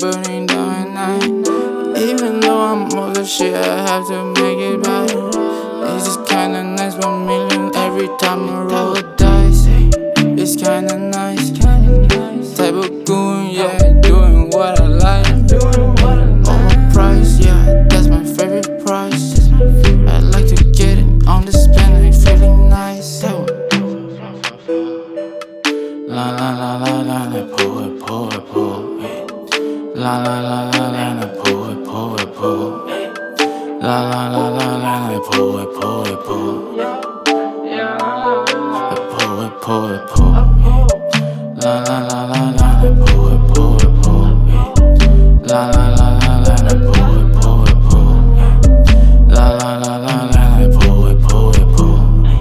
burning down at night. Even though I'm all the shit, I have to make it right. It's just kinda nice, 1 million every time I roll a dice. It's kinda nice, type of goon, yeah, doing what I like. Overpriced, yeah, that's my favorite price. I like to get it on the spin, ain't feeling nice. La la la la la, pull it, pull it, pull it. La la la la la, pull it, pull it, pull it. La la la la la, pull it, pull it, pull it. Pull it, pull it, pull it. La la la la la, pull it, pull it, pull it. La la la la la, pull it, pull it, pull it. La la la la la, pull it, pull it, pull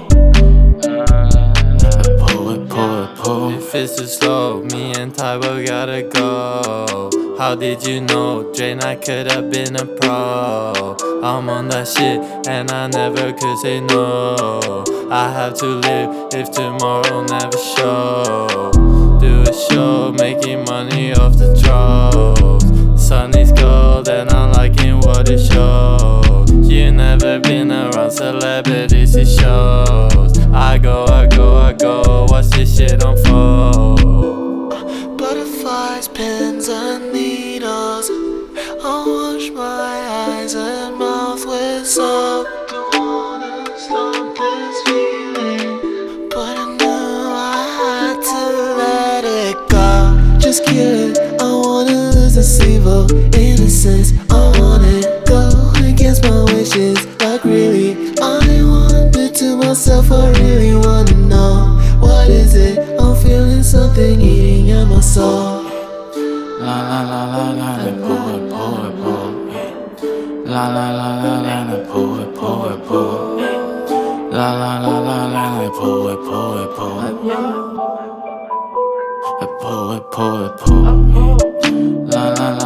it. Pull it, pull it, pull it. If it's too slow, me and Tybo gotta go. How did you know, Drain? I could have been a pro. I'm on that shit and I never could say no. I have to live if tomorrow never show. Do a show, making money off the drugs. Sun is cold and I'm liking what it shows. You never been around celebrities, it shows. I go, watch this shit unfold. Butterflies, pins and needles. I wash my eyes and mouth with soap. Don't wanna stop this feeling, but I knew I had to let it go. Just kidding, I wanna lose this evil innocence. I wanna go against my wishes, like really. I wonder to myself, I really wanna know, what is it? I'm feeling something eating at my soul. La la la la la, pull it, pull it, pull it. La la la la la, pull it, pull it, pull it. La la la la la, pull it, pull it, pull it. Pull it, pull it, pull it. La la la.